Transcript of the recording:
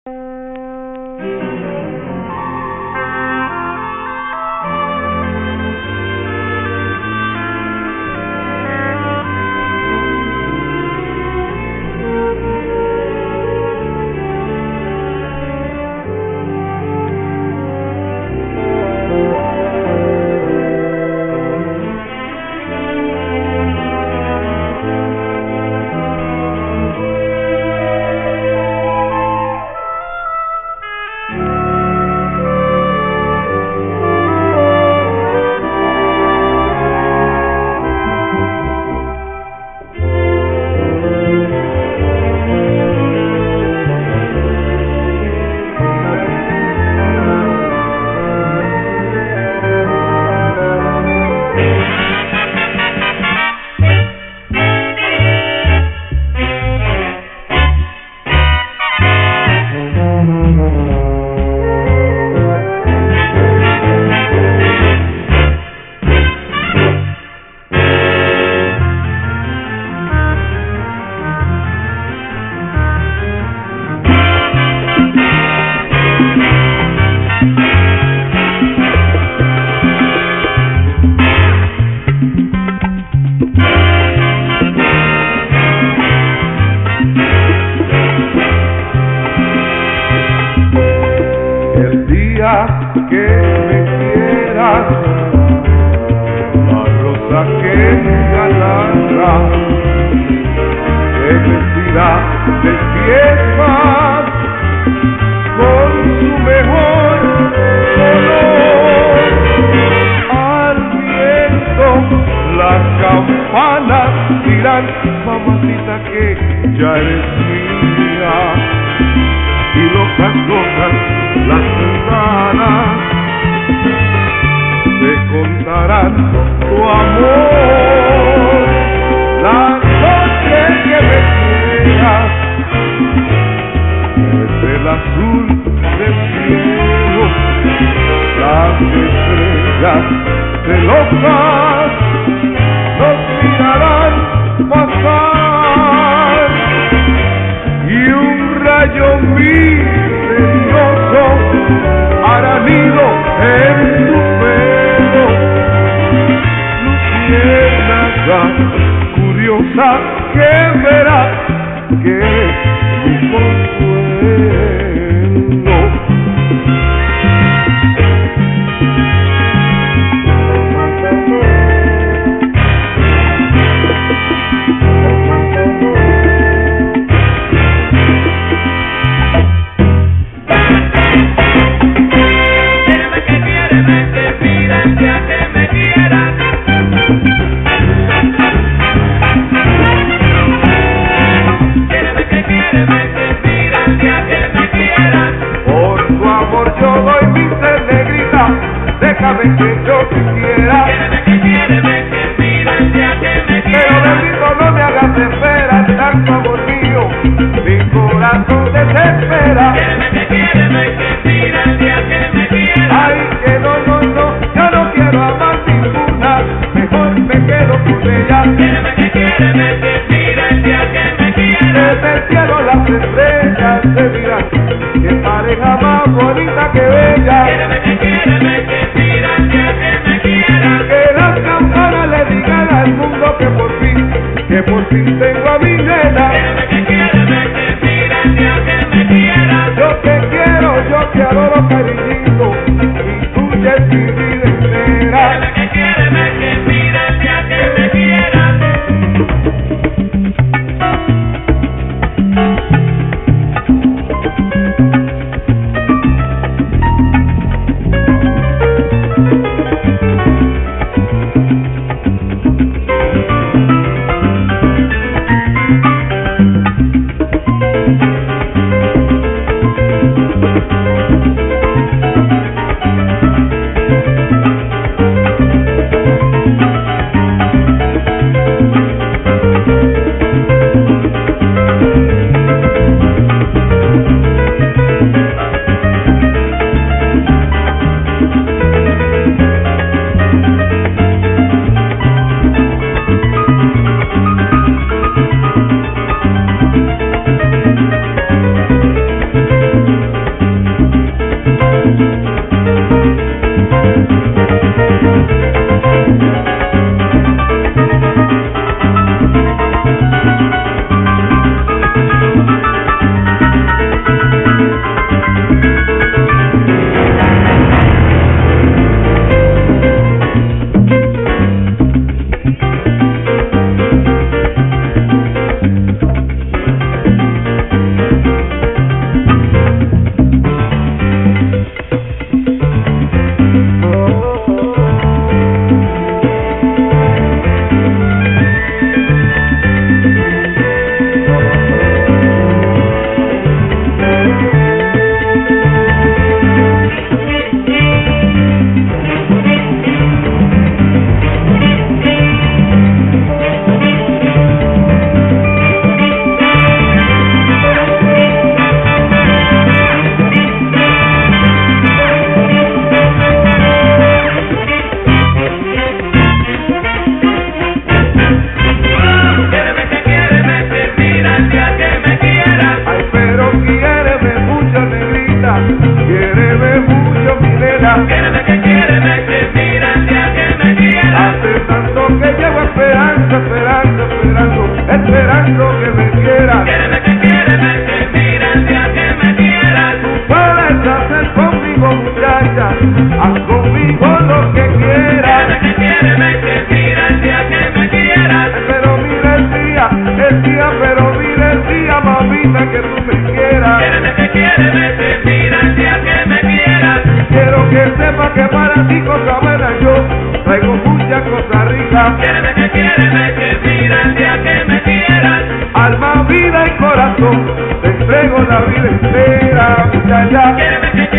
Que me quieras, la rosa que me galará, que vestirá de fiestas con su mejor color. Al viento las campanas dirán, mamacita, que ya eres mía, y locas, locas las ventanas te contarán tu amor. La noche que me quieras es el azul del cielo, las estrellas celosas nos mirarán pasar, y un rayo misterioso hará nido en tu pelo. Luciérnaga curiosa que verá que eres mi consuelo. Déjame que yo te quiera, pero bendito no me hagas esperar tanto amor mío, mi corazón desespera. Ay, que no, yo no quiero amar ninguna, mejor me quedo con ella. Desde el cielo las estrellas te dirán, qué pareja más bonita que bella. Que las campanas le digan al mundo que por fin tengo a mi nena. Yo te quiero, yo te adoro, cariñito, y tuya es mi vida entera. haz conmigo lo que quieras. Quiéreme que mira el día que me quieras. Pero mira el día, pero mira el día, mamita, que tú me quieras. Quiéreme que mira el día que me quieras. Quiero que sepas que para ti cosa buena yo traigo muchas cosas ricas. Quiéreme que mira el día que me quieras. Alma, vida y corazón, te entrego la vida entera, muchacha. Quiéreme que